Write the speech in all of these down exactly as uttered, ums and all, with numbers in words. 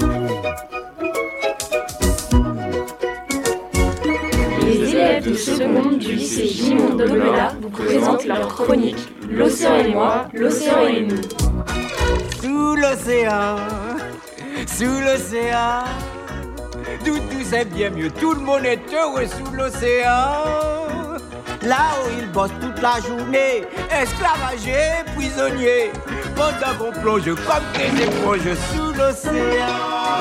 Les élèves de seconde du lycée Gimond d'Aubelas vous présentent leur chronique « L'océan et moi, l'océan et nous ». Sous l'océan, sous l'océan, tout, tout c'est bien mieux, tout le monde est heureux sous l'océan. Là où ils bossent toute la journée, esclavagés, prisonniers, pendant qu'on plonge comme des éponges sous l'océan.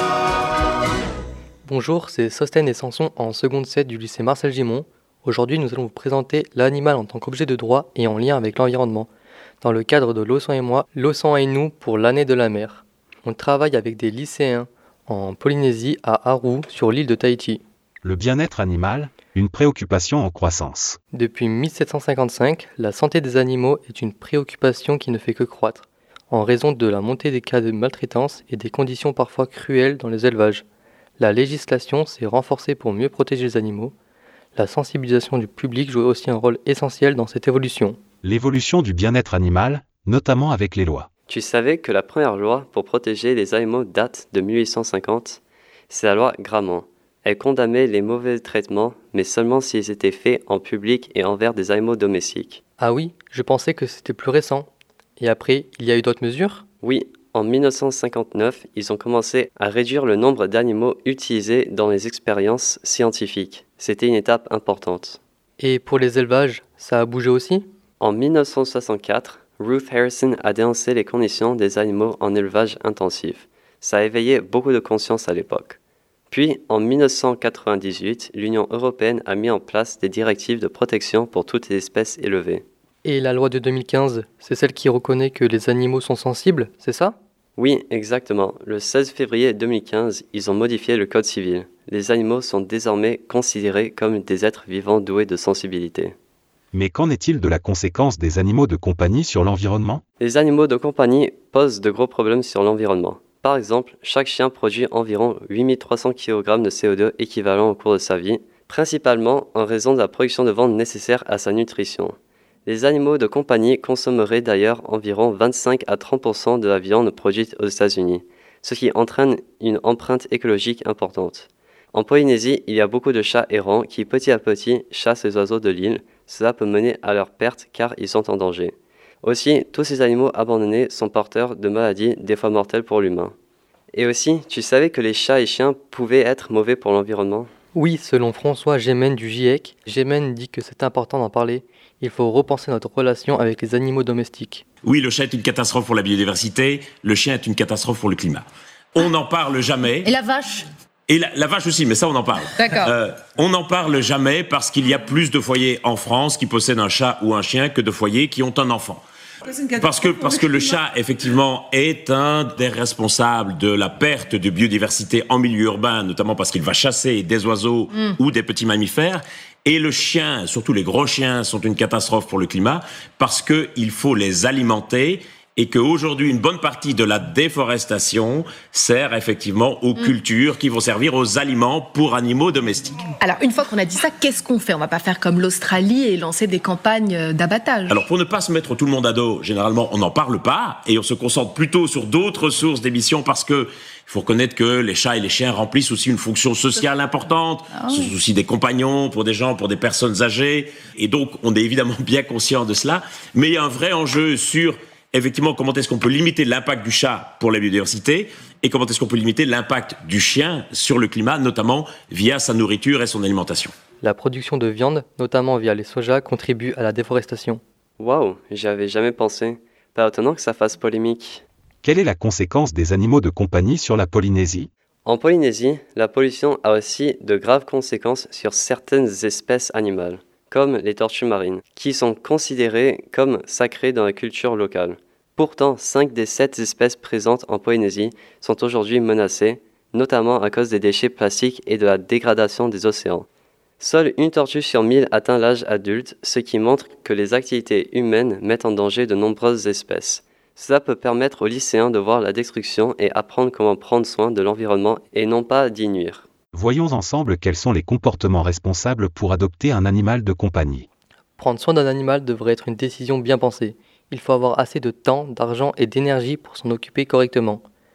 Bonjour, c'est Sostène et Samson en seconde sept du lycée Marcel Gimond. Aujourd'hui, nous allons vous présenter l'animal en tant qu'objet de droit et en lien avec l'environnement, dans le cadre de L'océan et moi, l'océan et nous pour l'année de la mer. On travaille avec des lycéens en Polynésie, à Aru, sur l'île de Tahiti. Le bien-être animal, une préoccupation en croissance. Depuis mille sept cent cinquante-cinq, la santé des animaux est une préoccupation qui ne fait que croître, en raison de la montée des cas de maltraitance et des conditions parfois cruelles dans les élevages. La législation s'est renforcée pour mieux protéger les animaux. La sensibilisation du public joue aussi un rôle essentiel dans cette évolution. L'évolution du bien-être animal, notamment avec les lois. Tu savais que la première loi pour protéger les animaux date de mille huit cent cinquante? C'est la loi Grammont. Elle condamnait les mauvais traitements, mais seulement s'ils étaient faits en public et envers des animaux domestiques. Ah oui, je pensais que c'était plus récent. Et après, il y a eu d'autres mesures ? Oui. En mille neuf cent cinquante-neuf, ils ont commencé à réduire le nombre d'animaux utilisés dans les expériences scientifiques. C'était une étape importante. Et pour les élevages, ça a bougé aussi ? En mille neuf cent soixante-quatre, Ruth Harrison a dénoncé les conditions des animaux en élevage intensif. Ça a éveillé beaucoup de conscience à l'époque. Puis, en mille neuf cent quatre-vingt-dix-huit, l'Union européenne a mis en place des directives de protection pour toutes les espèces élevées. Et la loi de deux mille quinze, c'est celle qui reconnaît que les animaux sont sensibles, c'est ça ? Oui, exactement. Le seize février deux mille quinze, ils ont modifié le code civil. Les animaux sont désormais considérés comme des êtres vivants doués de sensibilité. Mais qu'en est-il de la conséquence des animaux de compagnie sur l'environnement ? Les animaux de compagnie posent de gros problèmes sur l'environnement. Par exemple, chaque chien produit environ huit mille trois cents kilogrammes de C O deux équivalent au cours de sa vie, principalement en raison de la production de viande nécessaire à sa nutrition. Les animaux de compagnie consommeraient d'ailleurs environ vingt-cinq à trente pour cent de la viande produite aux États-Unis, ce qui entraîne une empreinte écologique importante. En Polynésie, il y a beaucoup de chats errants qui petit à petit chassent les oiseaux de l'île. Cela peut mener à leur perte car ils sont en danger. Aussi, tous ces animaux abandonnés sont porteurs de maladies, des fois mortelles pour l'humain. Et aussi, tu savais que les chats et chiens pouvaient être mauvais pour l'environnement ? Oui, selon François Gémen du GIEC, Gémen dit que c'est important d'en parler. Il faut repenser notre relation avec les animaux domestiques. Oui, le chat est une catastrophe pour la biodiversité, le chien est une catastrophe pour le climat. On n'en parle jamais. Et la vache ? Et la, la vache aussi, mais ça on en parle. D'accord. Euh, on n'en parle jamais parce qu'il y a plus de foyers en France qui possèdent un chat ou un chien que de foyers qui ont un enfant. Parce que, parce que le chat, effectivement, est un des responsables de la perte de biodiversité en milieu urbain, notamment parce qu'il va chasser des oiseaux mmh. ou des petits mammifères. Et le chien, surtout les gros chiens, sont une catastrophe pour le climat parce qu'il faut les alimenter et qu'aujourd'hui, une bonne partie de la déforestation sert effectivement aux mmh. cultures qui vont servir aux aliments pour animaux domestiques. Alors, une fois qu'on a dit ça, qu'est-ce qu'on fait ? On va pas faire comme l'Australie et lancer des campagnes d'abattage. Alors, pour ne pas se mettre tout le monde à dos, généralement, on n'en parle pas et on se concentre plutôt sur d'autres sources d'émissions parce que il faut reconnaître que les chats et les chiens remplissent aussi une fonction sociale importante. Ah oui. Ce sont aussi des compagnons pour des gens, pour des personnes âgées. Et donc, on est évidemment bien conscient de cela. Mais il y a un vrai enjeu sur effectivement, comment est-ce qu'on peut limiter l'impact du chat pour la biodiversité et comment est-ce qu'on peut limiter l'impact du chien sur le climat, notamment via sa nourriture et son alimentation. La production de viande, notamment via les sojas, contribue à la déforestation. Waouh, j'y avais jamais pensé. Pas étonnant que ça fasse polémique. Quelle est la conséquence des animaux de compagnie sur la Polynésie ? En Polynésie, la pollution a aussi de graves conséquences sur certaines espèces animales, comme les tortues marines, qui sont considérées comme sacrées dans la culture locale. Pourtant, cinq des sept espèces présentes en Polynésie sont aujourd'hui menacées, notamment à cause des déchets plastiques et de la dégradation des océans. Seule une tortue sur mille atteint l'âge adulte, ce qui montre que les activités humaines mettent en danger de nombreuses espèces. Cela peut permettre aux lycéens de voir la destruction et apprendre comment prendre soin de l'environnement et non pas d'y nuire. Voyons ensemble quels sont les comportements responsables pour adopter un animal de compagnie. Prendre soin d'un animal devrait être une décision bien pensée. Il faut avoir assez de temps, d'argent et d'énergie pour s'en occuper correctement.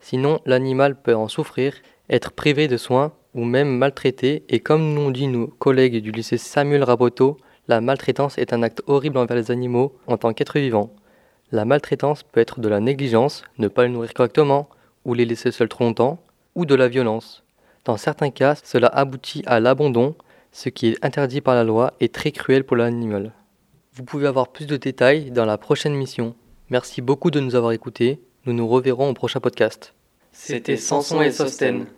Sinon, l'animal peut en souffrir, être privé de soins ou même maltraité. Et comme nous ont dit nos collègues du lycée Samuel Raboteau, la maltraitance est un acte horrible envers les animaux en tant qu'êtres vivants. La maltraitance peut être de la négligence, ne pas les nourrir correctement, ou les laisser seuls trop longtemps, ou de la violence. Dans certains cas, cela aboutit à l'abandon, ce qui est interdit par la loi et très cruel pour l'animal. Vous pouvez avoir plus de détails dans la prochaine mission. Merci beaucoup de nous avoir écoutés. Nous nous reverrons au prochain podcast. C'était Samson et Sostène.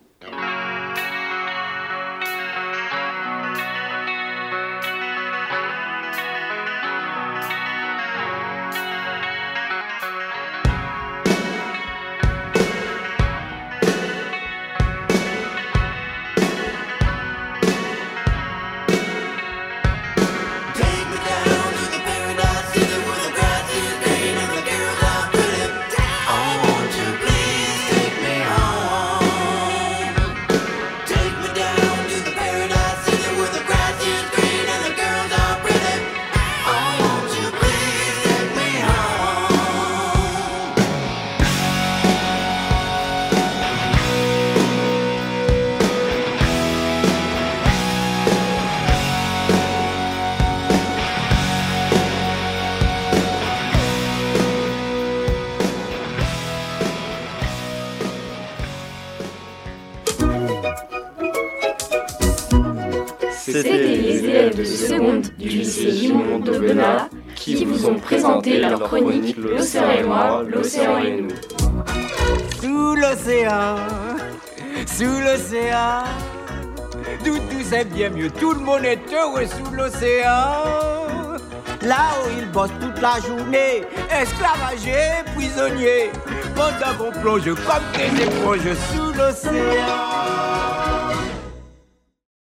C'était les élèves de seconde du lycée Gimond d'Aubenas qui vous ont présenté leur chronique L'océan et moi, l'océan et nous. Sous l'océan, sous l'océan, d'où tout c'est bien mieux, tout le monde est heureux sous l'océan. Là où ils bossent toute la journée, esclavagés, prisonniers, pendant qu'on plonge comme des éponges sous l'océan.